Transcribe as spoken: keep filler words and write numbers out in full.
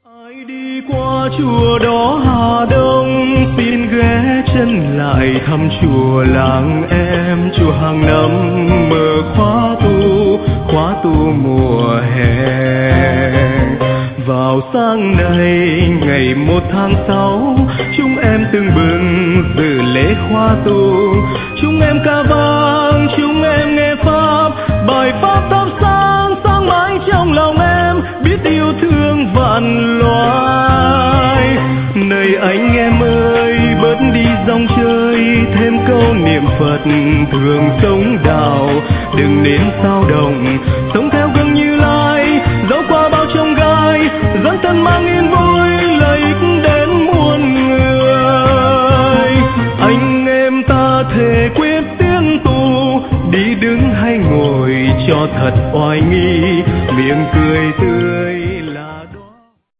Ai đi qua chùa đó Hà Đông, xin ghé chân lại thăm chùa làng em. Chùa hàng năm mở khóa tu, khóa tu mùa hè. Vào sáng nay ngày một tháng sáu, chúng em tưng bừng dự lễ khóa tu. Chúng em ca vang, chúng em nghe pháp, bài pháp thắp sáng sáng mãi trong lòng em, biết yêu thương vạn loài. Này anh em ơi, bớt đi dòng chơi, thêm câu niệm Phật thường sống đạo. Đừng nên sao động, sống theo gương Như Lai, dẫu qua bao chông gai, dẫn thân mang yên vui lợi ích đến muôn người. Anh em ta thề quyết tiến tu, đi đứng hay ngồi cho thật oai nghi, miệng cười tươi